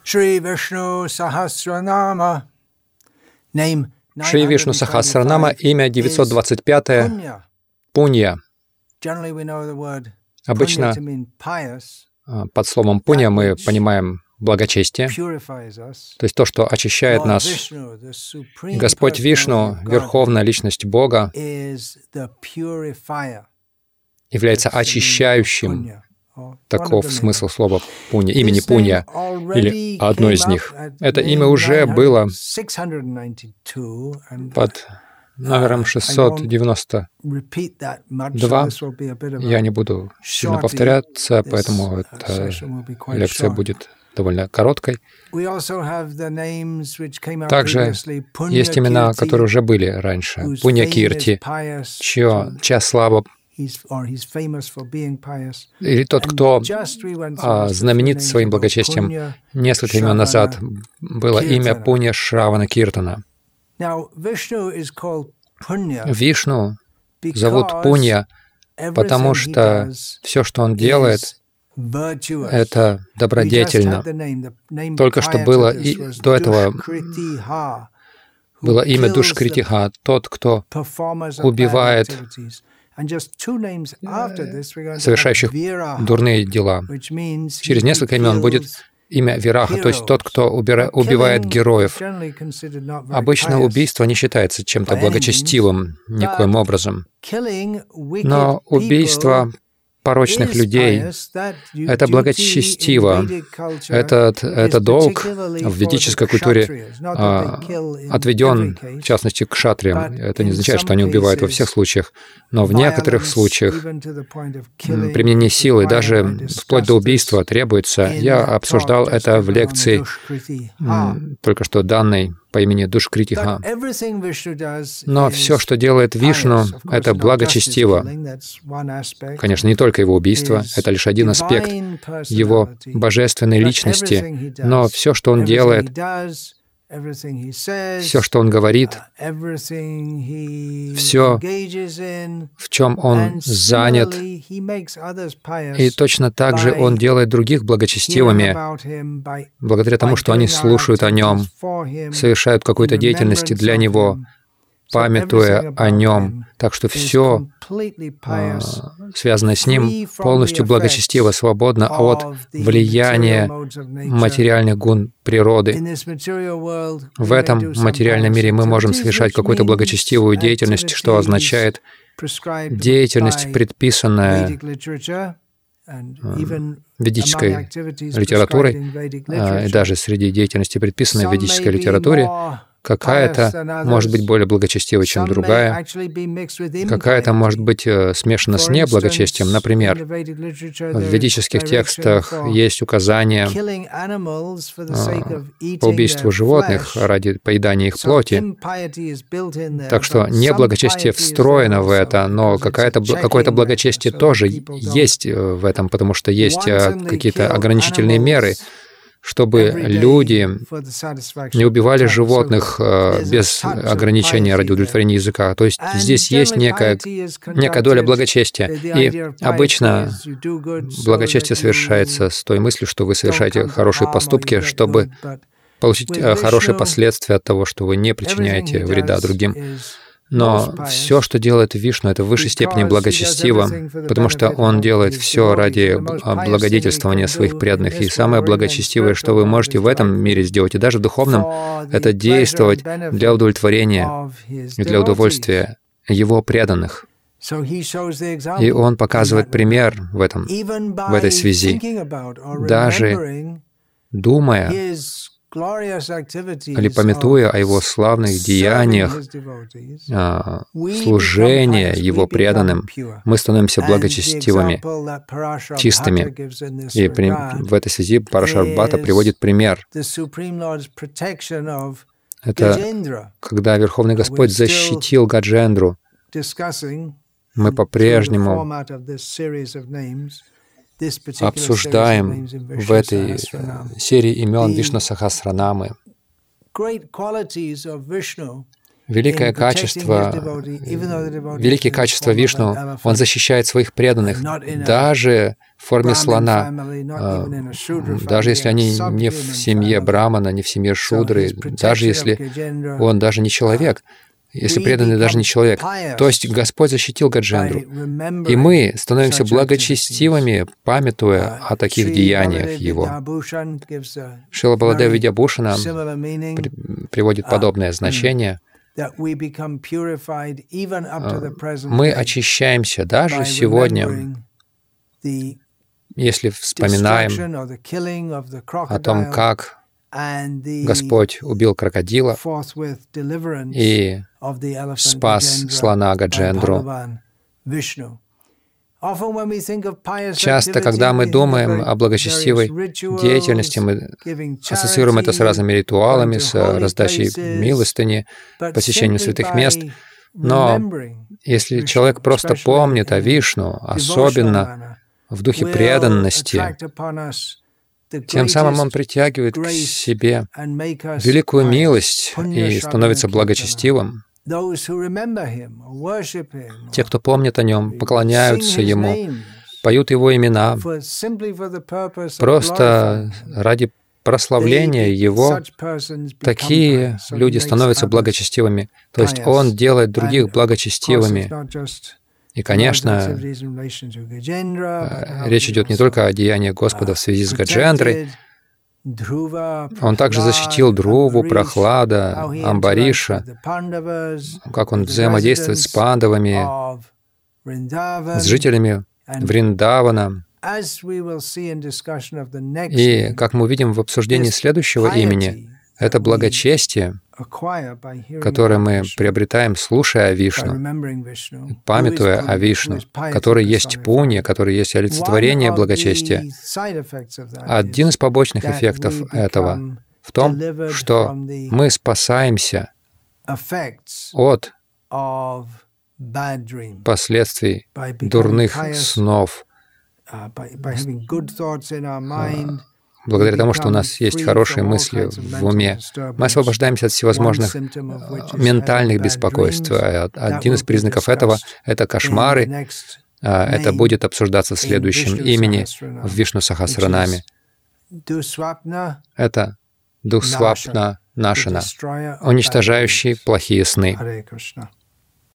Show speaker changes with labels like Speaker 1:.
Speaker 1: Шри Вишну Сахасранама,
Speaker 2: имя 925 Пунья. Обычно под словом пунья мы понимаем благочестие, то есть то, что очищает нас. Господь Вишну, Верховная Личность Бога, является очищающим. Таков смысл слова «пунья», имени Пунья, или одно из них. Это имя уже было под номером 692. Я не буду сильно повторяться, поэтому эта лекция будет довольно короткой. Также есть имена, которые уже были раньше. Пунья Кирти, чья слава, или тот, кто знаменит своим благочестием. Несколько имен назад было имя Пунья Шравана Киртана. Вишну зовут Пунья, потому что все, что он делает, это добродетельно. Только что было и до этого было имя Душкритиха, тот, кто убивает совершающих дурные дела. Через несколько имен будет имя Вираха, то есть тот, кто убивает героев. Обычно убийство не считается чем-то благочестивым никоим образом. Но убийство порочных людей — это благочестиво. Это долг в ведической культуре отведен, в частности, к кшатриям. Это не означает, что они убивают во всех случаях, но в некоторых случаях применение силы, даже вплоть до убийства, требуется. Я обсуждал это в лекции, только что данной по имени Душкритиха. Но все, что делает Вишну, это благочестиво. Конечно, не только его убийство, это лишь один аспект его божественной личности, но все, что он делает, все, что он говорит, все, в чем он занят, и точно так же он делает других благочестивыми, благодаря тому, что они слушают о нем, совершают какую-то деятельность для него, памятуя о нем. Так что все, связанное с ним, полностью благочестиво, свободно от влияния материальных гун природы. В этом материальном мире мы можем совершать какую-то благочестивую деятельность, что означает деятельность, предписанная ведической литературой, и даже среди деятельности, предписанной в ведической литературе, какая-то может быть более благочестивой, чем другая, какая-то может быть смешана с неблагочестием. Например, в ведических текстах есть указания по убийству животных ради поедания их плоти. Так что неблагочестие встроено в это, но какое-то благочестие тоже есть в этом, потому что есть какие-то ограничительные меры, чтобы люди не убивали животных без ограничения ради удовлетворения языка. То есть здесь есть некая доля благочестия. И обычно благочестие совершается с той мыслью, что вы совершаете хорошие поступки, чтобы получить хорошие последствия от того, что вы не причиняете вреда другим. Но все, что делает Вишну, это в высшей степени благочестиво, потому что он делает все ради благодетельствования своих преданных. И самое благочестивое, что вы можете в этом мире сделать, и даже в духовном, это действовать для удовлетворения и для удовольствия его преданных. И он показывает пример в этой связи. Даже думая или памятуя о его славных деяниях, служения его преданным, мы становимся благочестивыми, чистыми. И в этой связи Парашарбхата приводит пример. Это когда Верховный Господь защитил Гаджендру. Мы по-прежнему обсуждаем в этой серии имен Вишну Сахасранамы Великие качества Вишну, Он защищает своих преданных, даже в форме слона, даже если они не в семье Брамана, не в семье Шудры, даже если он даже не человек, если преданный даже не человек. То есть Господь защитил Гаджендру, и мы становимся благочестивыми, памятуя о таких деяниях Его. Шрила Баладева Видьябхушана приводит подобное значение. Мы очищаемся даже сегодня, если вспоминаем о том, как Господь убил крокодила и спас слона Гаджендру. Часто, когда мы думаем о благочестивой деятельности, мы ассоциируем это с разными ритуалами, с раздачей милостыни, посещением святых мест. Но если человек просто помнит о Вишну, особенно в духе преданности, тем самым он притягивает к себе великую милость и становится благочестивым. Те, кто помнит о Нем, поклоняются Ему, поют Его имена, просто ради прославления Его, такие люди становятся благочестивыми. То есть Он делает других благочестивыми. И, конечно, речь идет не только о деяниях Господа в связи с Гаджендрой. Он также защитил Друву, Прохлада, Амбариша, как он взаимодействует с пандавами, с жителями Вриндавана. И, как мы увидим в обсуждении следующего имени, это благочестие, которое мы приобретаем, слушая о Вишну, памятуя о Вишну, который есть пунья, который есть олицетворение благочестия. Один из побочных эффектов этого в том, что мы спасаемся от последствий дурных снов, благодаря тому, что у нас есть хорошие мысли в уме. Мы освобождаемся от всевозможных ментальных беспокойств. Один из признаков этого — это кошмары. Это будет обсуждаться в следующем имени в Вишну Сахасранаме. Это Дусвапна Нашана, уничтожающий плохие сны.